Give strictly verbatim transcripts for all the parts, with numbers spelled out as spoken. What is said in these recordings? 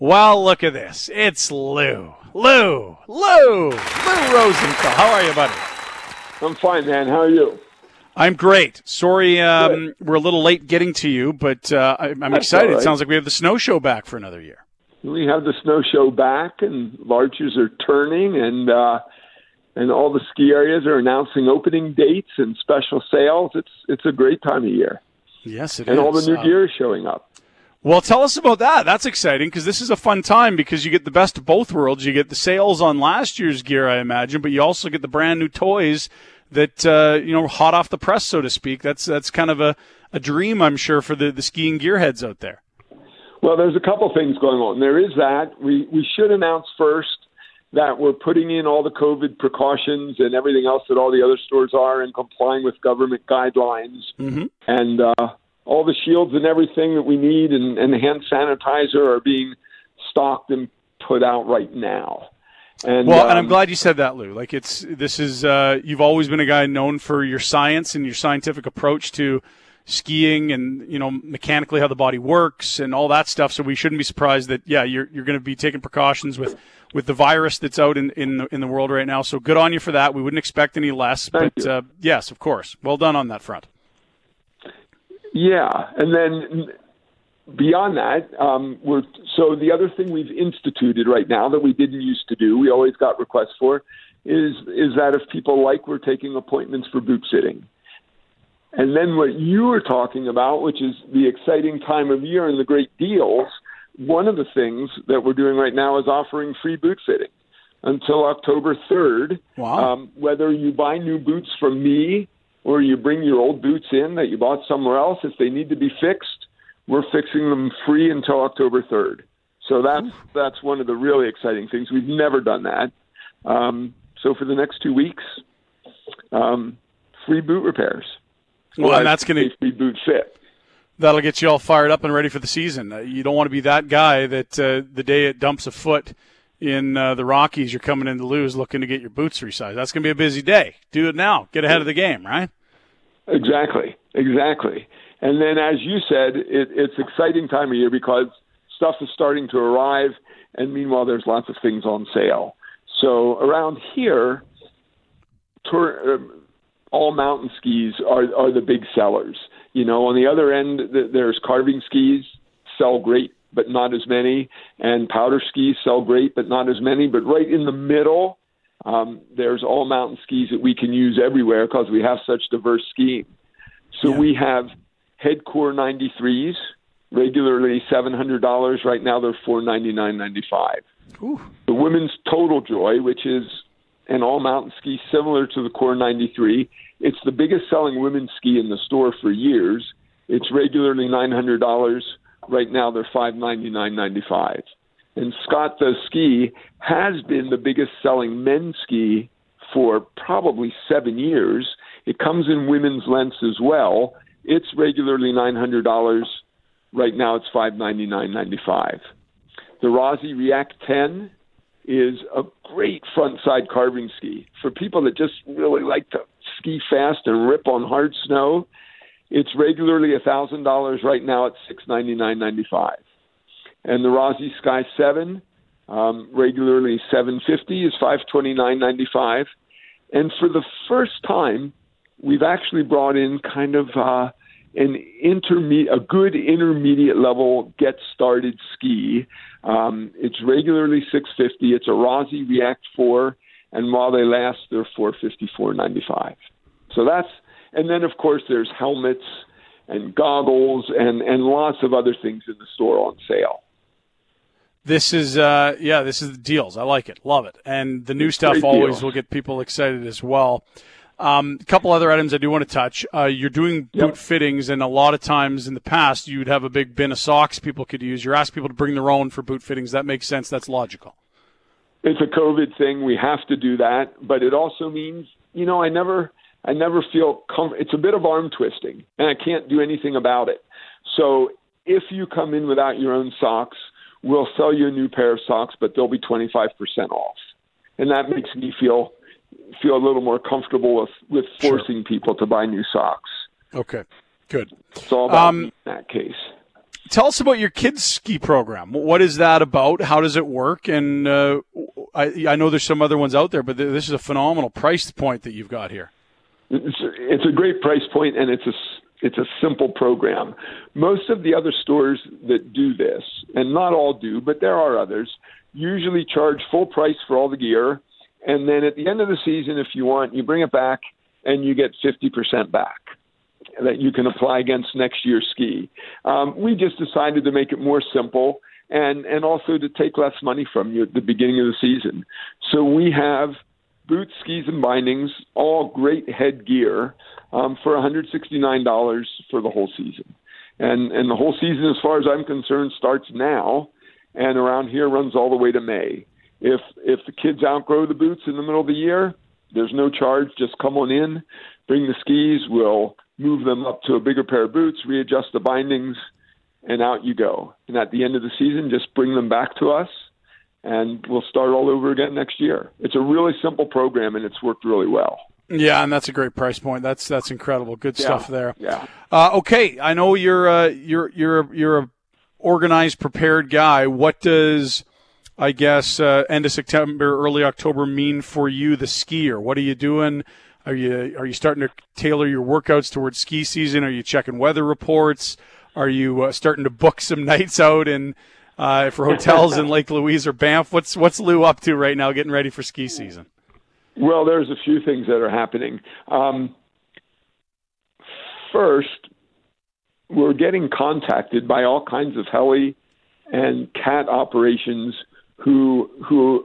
Well, look at this. It's Lou. Lou. Lou. Lou Rosenthal. How are you, buddy? I'm fine, man. How are you? I'm great. Sorry um, we're a little late getting to you, but uh, I'm, I'm excited. Right. It sounds like we have the snow show back for another year. We have the snow show back, and larches are turning, and uh, and all the ski areas are announcing opening dates and special sales. It's it's a great time of year. Yes, it and is. And all the new uh, gear is showing up. Well, tell us about that. That's exciting because this is a fun time because you get the best of both worlds. You get the sales on last year's gear, I imagine, but you also get the brand new toys that, uh, you know, hot off the press, so to speak. That's that's kind of a, a dream, I'm sure, for the, the skiing gearheads out there. Well, there's a couple things going on. There is that. We, we should announce first that we're putting in all the COVID precautions and everything else that all the other stores are and complying with government guidelines. Mm-hmm. And, uh, all the shields and everything that we need and, and hand sanitizer are being stocked and put out right now. And, well, um, and I'm glad you said that, Lou. Like it's this is uh, you've always been a guy known for your science and your scientific approach to skiing and, you know, mechanically how the body works and all that stuff. So we shouldn't be surprised that yeah you're you're going to be taking precautions with, with the virus that's out in in the, in the world right now. So good on you for that. We wouldn't expect any less. Thank but you. Uh, yes, of course, well done on that front. Yeah, and then beyond that, um, we're so the other thing we've instituted right now that we didn't used to do, we always got requests for, is is that if people like, we're taking appointments for boot fitting. And then what you were talking about, which is the exciting time of year and the great deals, one of the things that we're doing right now is offering free boot fitting until October third. Wow. Um, whether you buy new boots from me or you bring your old boots in that you bought somewhere else, if they need to be fixed, we're fixing them free until October third. So that's that's one of the really exciting things. We've never done that. Um, so for the next two weeks, um, free boot repairs. Well, and that's going to free boot fit. That'll get you all fired up and ready for the season. Uh, you don't want to be that guy that uh, the day it dumps a foot in uh, the Rockies, you're coming into Lou's looking to get your boots resized. That's going to be a busy day. Do it now. Get ahead of the game, right? Exactly, exactly. And then, as you said, it, it's exciting time of year because stuff is starting to arrive, and meanwhile, there's lots of things on sale. So around here, tour, uh, all mountain skis are, are the big sellers. You know, on the other end, th- there's carving skis, sell great, but not as many, and powder skis sell great, but not as many. But right in the middle, um, there's all mountain skis that we can use everywhere because we have such diverse skiing. So yeah. We have Headcore ninety-threes, regularly seven hundred dollars. Right now they're four ninety-nine ninety-five. The Women's Total Joy, which is an all-mountain ski similar to the Core ninety-three, it's the biggest selling women's ski in the store for years. It's regularly nine hundred dollars. Right now, they're five ninety-nine ninety-five. And Scott the Ski has been the biggest selling men's ski for probably seven years. It comes in women's lengths as well. It's regularly nine hundred dollars. Right now, it's five ninety-nine ninety-five. The Rossi React ten is a great front-side carving ski. For people that just really like to ski fast and rip on hard snow, it's regularly one thousand dollars. Right now it's six ninety-nine ninety-five. And the Rossi Sky seven, um, regularly seven fifty, is five twenty-nine ninety-five. And for the first time, we've actually brought in kind of uh, an intermediate, a good intermediate level get started ski. Um, it's regularly six fifty. It's a Rossi React four, and while they last, they're four fifty-four ninety-five. So that's, and then of course there's helmets and goggles and, and lots of other things in the store on sale. This is, uh, yeah, this is the deals. I like it. Love it. And the new It's stuff great always deal. will get people excited as well. Um, a couple other items I do want to touch. Uh, you're doing boot Yep. fittings, and a lot of times in the past you'd have a big bin of socks people could use. You're asking people to bring their own for boot fittings. That makes sense. That's logical. It's a COVID thing. We have to do that. But it also means, you know, I never I never feel com- it's a bit of arm twisting, and I can't do anything about it. So if you come in without your own socks, we'll sell you a new pair of socks, but they'll be twenty-five percent off. And that makes me feel feel a little more comfortable with, with forcing Sure. people to buy new socks. Okay, good. It's all about Um, me in that case. tell us about your kids' ski program. What is that about? How does it work? And uh, I, I know there's some other ones out there, but this is a phenomenal price point that you've got here. It's, it's a great price point, and it's a it's a simple program. Most of the other stores that do this, and not all do, but there are others, usually charge full price for all the gear, and then at the end of the season, if you want, you bring it back and you get fifty percent back that you can apply against next year's ski. Um, we just decided to make it more simple and, and also to take less money from you at the beginning of the season. So we have boots, skis, and bindings, all great headgear um, for one hundred sixty-nine dollars for the whole season. And, and the whole season, as far as I'm concerned, starts now and around here runs all the way to May. If if the kids outgrow the boots in the middle of the year, there's no charge. Just come on in, bring the skis. We'll move them up to a bigger pair of boots, readjust the bindings, and out you go. And at the end of the season, just bring them back to us, and we'll start all over again next year. It's a really simple program, and it's worked really well. Yeah, and that's a great price point. That's that's incredible. Good yeah, stuff there. Yeah. Uh, okay, I know you're uh, you're you're you're a organized, prepared guy. What does I guess uh, end of September, early October mean for you, the skier? What are you doing? Are you are you starting to tailor your workouts towards ski season? Are you checking weather reports? Are you uh, starting to book some nights out in uh, for hotels in Lake Louise or Banff? What's what's Lou up to right now, getting ready for ski season? Well, there's a few things that are happening. Um, first, we're getting contacted by all kinds of heli and cat operations who who.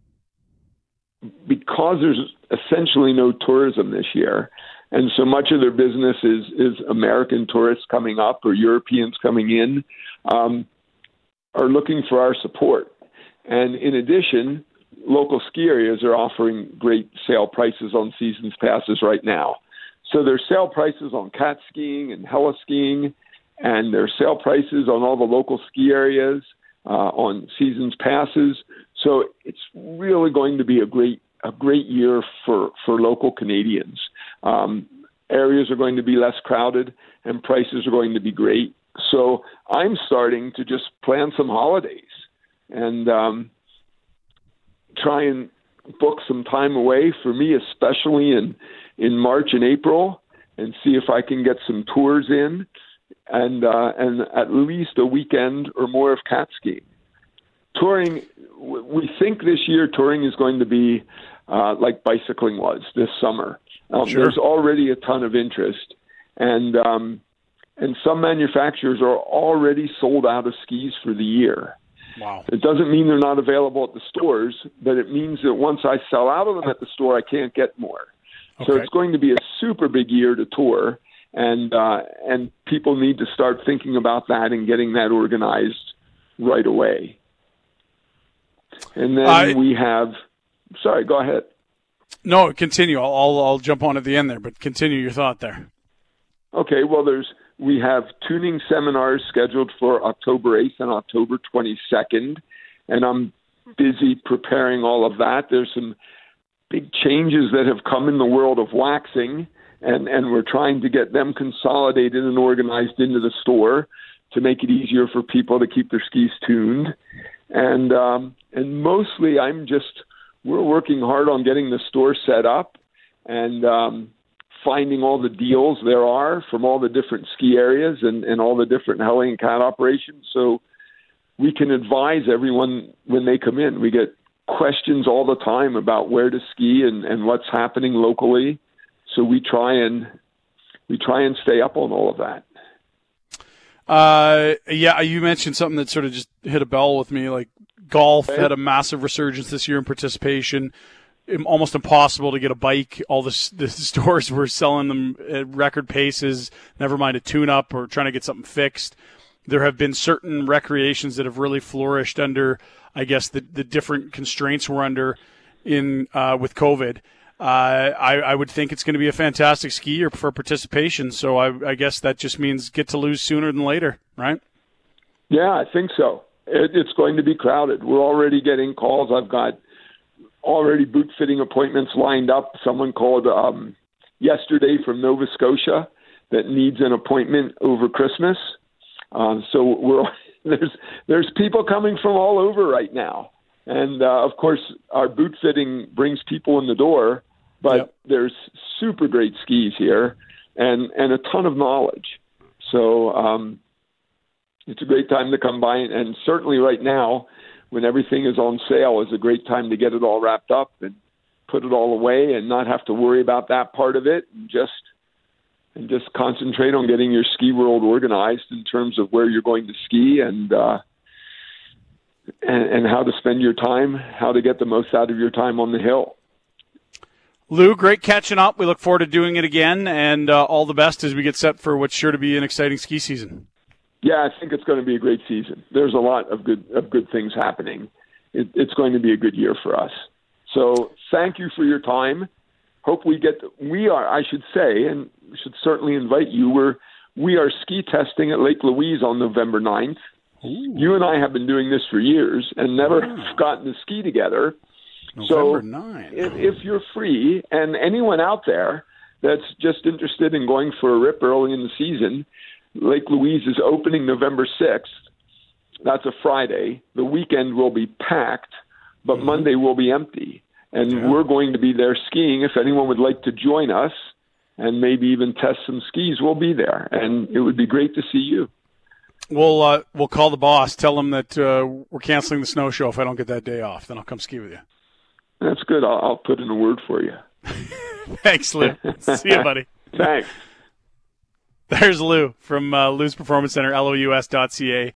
Because there's essentially no tourism this year, and so much of their business is, is American tourists coming up or Europeans coming in, um, are looking for our support. And in addition, local ski areas are offering great sale prices on seasons passes right now. So there's sale prices on cat skiing and heli skiing, and there's sale prices on all the local ski areas, uh, on seasons passes. So it's really going to be a great a great year for, for local Canadians. Um, areas are going to be less crowded and prices are going to be great. So I'm starting to just plan some holidays and um, try and book some time away for me, especially in, in March and April, and see if I can get some tours in and uh, and at least a weekend or more of cat skiing. Touring, we think this year touring is going to be uh, like bicycling was this summer. Um, sure. There's already a ton of interest, and um, and some manufacturers are already sold out of skis for the year. Wow. It doesn't mean they're not available at the stores, but it means that once I sell out of them at the store, I can't get more. Okay. So it's going to be a super big year to tour, and uh, and people need to start thinking about that and getting that organized right away. And then uh, we have, sorry, go ahead. No, continue. I'll, I'll I'll jump on at the end there, but continue your thought there. Okay, well, there's we have tuning seminars scheduled for October eighth and October twenty-second, and I'm busy preparing all of that. There's some big changes that have come in the world of waxing, and, and we're trying to get them consolidated and organized into the store to make it easier for people to keep their skis tuned. And um, and mostly I'm just, we're working hard on getting the store set up and um, finding all the deals there are from all the different ski areas and, and all the different heli and cat operations, so we can advise everyone when they come in. We get questions all the time about where to ski and, and what's happening locally, so we try and we try and stay up on all of that. Uh, yeah, you mentioned something that sort of just hit a bell with me. Like golf had a massive resurgence this year in participation. Almost impossible to get a bike. All the, the stores were selling them at record paces, never mind a tune-up or trying to get something fixed. There have been certain recreations that have really flourished under, I guess, the, the different constraints we're under in uh, with COVID. Uh, I, I would think it's going to be a fantastic ski year for participation. So I, I guess that just means get to lose sooner than later, right? Yeah, I think so. It, it's going to be crowded. We're already getting calls. I've got already boot fitting appointments lined up. Someone called um, yesterday from Nova Scotia that needs an appointment over Christmas. Um, so we're there's there's people coming from all over right now, and uh, of course our boot fitting brings people in the door. But yep. there's super great skis here, and and a ton of knowledge. So um, it's a great time to come by, and certainly right now, when everything is on sale, is a great time to get it all wrapped up and put it all away, and not have to worry about that part of it, and just and just concentrate on getting your ski world organized in terms of where you're going to ski and uh, and, and how to spend your time, how to get the most out of your time on the hill. Lou, great catching up. We look forward to doing it again, and uh, all the best as we get set for what's sure to be an exciting ski season. Yeah, I think it's going to be a great season. There's a lot of good of good things happening. It, it's going to be a good year for us. So thank you for your time. Hope we get – we are, I should say, and we should certainly invite you. We're, we are ski testing at Lake Louise on November ninth. Ooh. You and I have been doing this for years and never wow. gotten to ski together. November ninth. So if, if you're free, and anyone out there that's just interested in going for a rip early in the season, Lake Louise is opening November sixth. That's a Friday. The weekend will be packed, but mm-hmm. Monday will be empty. And yeah. we're going to be there skiing. If anyone would like to join us and maybe even test some skis, we'll be there. And it would be great to see you. We'll, uh, we'll call the boss, tell him that uh, we're canceling the snow show if I don't get that day off. Then I'll come ski with you. That's good. I'll, I'll put in a word for you. Thanks, Lou. See you, buddy. Thanks. There's Lou from uh, Lou's Performance Center, L O U S dot C A.